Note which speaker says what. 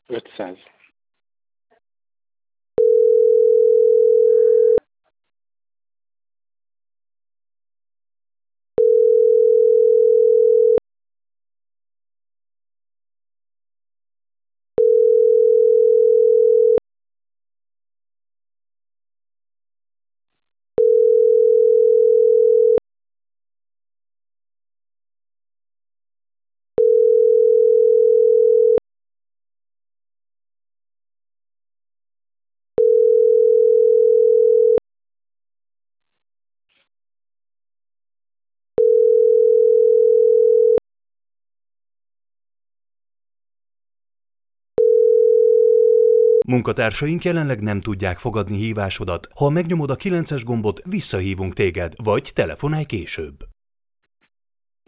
Speaker 1: 500.
Speaker 2: Munkatársaink jelenleg nem tudják fogadni hívásodat. Ha megnyomod a 9-es gombot, visszahívunk téged, vagy telefonálj később.